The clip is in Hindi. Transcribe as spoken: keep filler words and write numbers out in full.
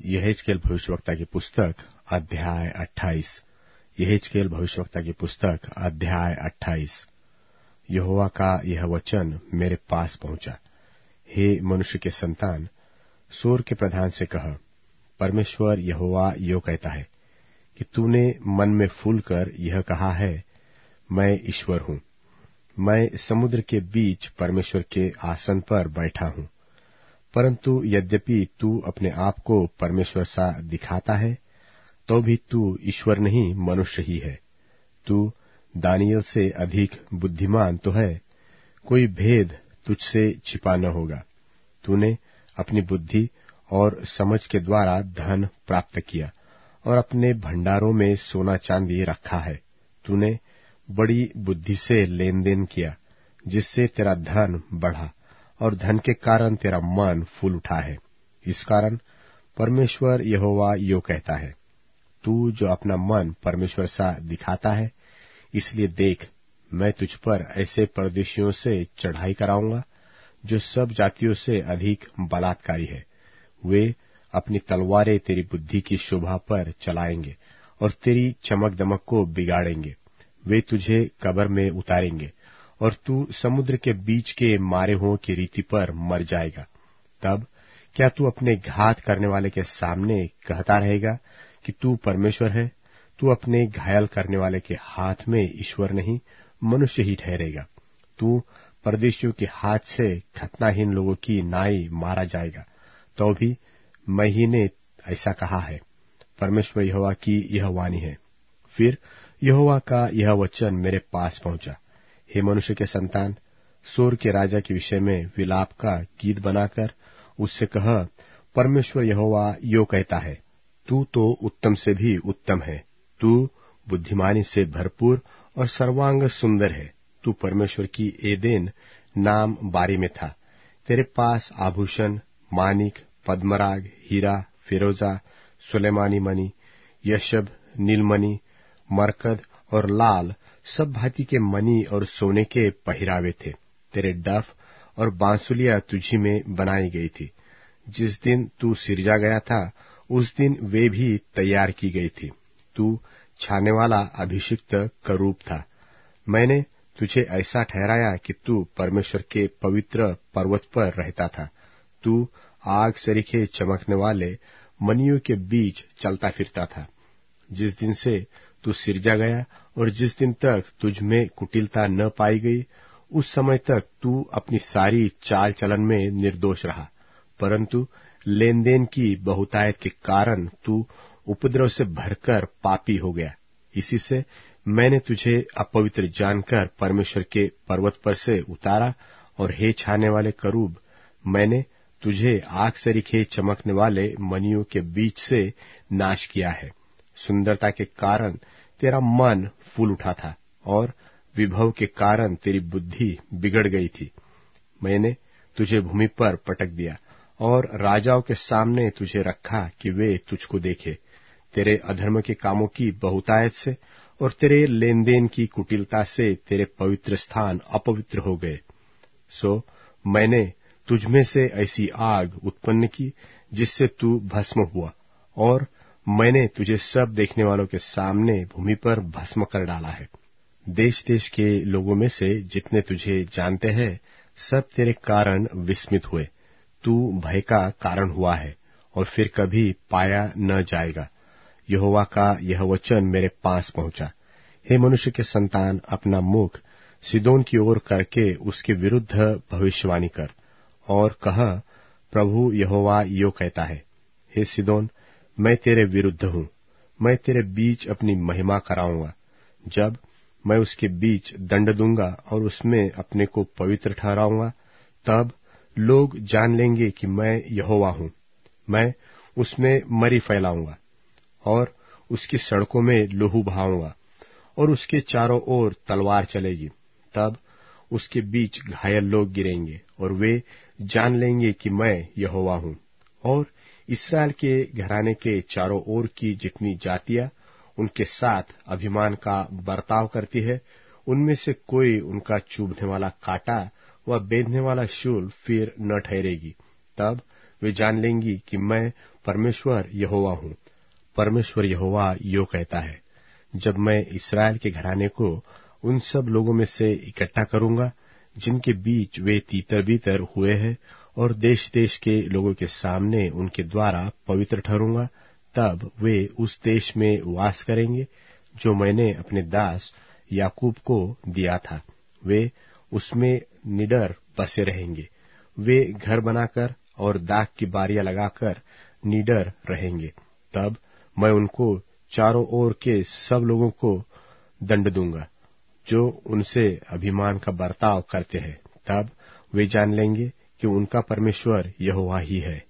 यहेजकेल भविष्यवक्ता की पुस्तक अध्याय अट्ठाईस। यहेजकेल भविष्यवक्ता की पुस्तक अध्याय अट्ठाईस। यहोवा का यह वचन मेरे पास पहुंचा, हे मनुष्य के संतान, सोर के प्रधान से कह, परमेश्वर यहोवा यो कहता है कि तूने मन में फूल कर यह कहा है, मैं ईश्वर हूं, मैं समुद्र के बीच परमेश्वर के आसन पर बैठा हूं। परंतु यद्यपि तू अपने आप को परमेश्वर सा दिखाता है, तो भी तू ईश्वर नहीं मनुष्य ही है। तू दानियल से अधिक बुद्धिमान तो है, कोई भेद तुझसे छिपा न होगा। तूने अपनी बुद्धि और समझ के द्वारा धन प्राप्त किया और अपने भंडारों में सोना चांदी रखा है। तूने बड़ी बुद्धि से लेन देन किया, जिससे तेरा धन बढ़ा और धन के कारण तेरा मन फूल उठा है। इस कारण परमेश्वर यहोवा यो कहता है, तू जो अपना मन परमेश्वर सा दिखाता है, इसलिए देख, मैं तुझ पर ऐसे परदेशियों से चढ़ाई कराऊंगा जो सब जातियों से अधिक बलात्कारी है। वे अपनी तलवारें तेरी बुद्धि की शोभा पर चलाएंगे और तेरी चमक दमक को बिगाड़ेंगे। वे तुझे कब्र में उतारेंगे और तू समुद्र के बीच के मारे हुओं की रीति पर मर जाएगा। तब क्या तू अपने घात करने वाले के सामने कहता रहेगा कि तू परमेश्वर है? तू अपने घायल करने वाले के हाथ में ईश्वर नहीं, मनुष्य ही ठहरेगा। तू परदेशियों के हाथ से खतनाहीन लोगों की नाई मारा जाएगा, तो भी मैं ही ने ऐसा कहा है। परमेश्वर यहोवा की यह वाणी है। फिर यहोवा का यह वचन मेरे पास पहुंचा, हे मनुष्य के संतान, सोर के राजा के विषय में विलाप का गीत बनाकर उससे कह, परमेश्वर यहोवा यो कहता है, तू तो उत्तम से भी उत्तम है, तू बुद्धिमानी से भरपूर और सर्वांग सुंदर है। तू परमेश्वर की एदेन नाम बारी में था। तेरे पास आभूषण, मानिक, पद्मराग, हीरा, फिरोजा, सुलेमानी मणि, यशब, नीलमणि, मरकद और लाल सब भांति के मणि और सोने के पहिरावे थे। तेरे डफ और बांसुलियां तुझी में बनाई गई थी। जिस दिन तू सिरजा गया था, उस दिन वे भी तैयार की गई थी। तू छाने वाला अभिषिक्त करूब था। मैंने तुझे ऐसा ठहराया कि तू परमेश्वर के पवित्र पर्वत पर रहता था। तू आग सरीखे चमकने वाले मणियों के बीच चलता फिरता था। जिस दिन से तू सिरजा गया और जिस दिन तक तुझ में कुटिलता न पाई गई, उस समय तक तू अपनी सारी चाल चलन में निर्दोष रहा। परंतु लेन देन की बहुतायत के कारण तू उपद्रव से भरकर पापी हो गया। इसी से मैंने तुझे अपवित्र जानकर परमेश्वर के पर्वत पर से उतारा, और हे छाने वाले करूब, मैंने तुझे आग सरीखे चमकने वाले मणियों के बीच से नाश किया है। सुंदरता के कारण तेरा मन फूल उठा था और विभव के कारण तेरी बुद्धि बिगड़ गई थी। मैंने तुझे भूमि पर पटक दिया और राजाओं के सामने तुझे रखा कि वे तुझको देखे। तेरे अधर्म के कामों की बहुतायत से और तेरे लेन देन की कुटिलता से तेरे पवित्र स्थान अपवित्र हो गए। सो मैंने तुझमें से ऐसी आग उत्पन्न की जिससे तू भस्म हुआ, और मैंने तुझे सब देखने वालों के सामने भूमि पर भस्म कर डाला है। देश देश के लोगों में से जितने तुझे जानते हैं, सब तेरे कारण विस्मित हुए। तू भय का कारण हुआ है और फिर कभी पाया न जाएगा। यहोवा का यह वचन मेरे पास पहुंचा, हे मनुष्य के संतान, अपना मुख सिदोन की ओर करके उसके विरुद्ध भविष्यवाणी कर और कह, प्रभु यहोवा यो कहता है, हे सिदोन, मैं तेरे विरुद्ध हूं। मैं तेरे बीच अपनी महिमा कराऊंगा। जब मैं उसके बीच दंड दूंगा और उसमें अपने को पवित्र ठहराऊंगा, तब लोग जान लेंगे कि मैं यहोवा हूं। मैं उसमें मरी फैलाऊंगा और उसकी सड़कों में लहू बहाऊंगा और उसके चारों ओर तलवार चलेगी। तब उसके बीच घायल लोग गिरेंगे और वे जान लेंगे कि मैं यहोवा हूं। और इस्राएल के घराने के चारों ओर की जितनी जातियां उनके साथ अभिमान का बर्ताव करती है, उनमें से कोई उनका चुभने वाला कांटा व बेंधने वाला शूल फिर न ठहरेगी। तब वे जान लेंगी कि मैं परमेश्वर यहोवा हूँ। परमेश्वर यहोवा यो कहता है, जब मैं इस्राएल के घराने को उन सब लोगों में से इकट्ठा करूंगा जिनके बीच वे तीतर बीतर हुए हैं, और देश देश के लोगों के सामने उनके द्वारा पवित्र ठहरूंगा, तब वे उस देश में वास करेंगे जो मैंने अपने दास याकूब को दिया था। वे उसमें निडर बसे रहेंगे। वे घर बनाकर और दाख की बारियां लगाकर निडर रहेंगे। तब मैं उनको चारों ओर के सब लोगों को दंड दूंगा जो उनसे अभिमान का बर्ताव करते हैं। तब वे जान लेंगे कि उनका परमेश्वर यहोवा ही है।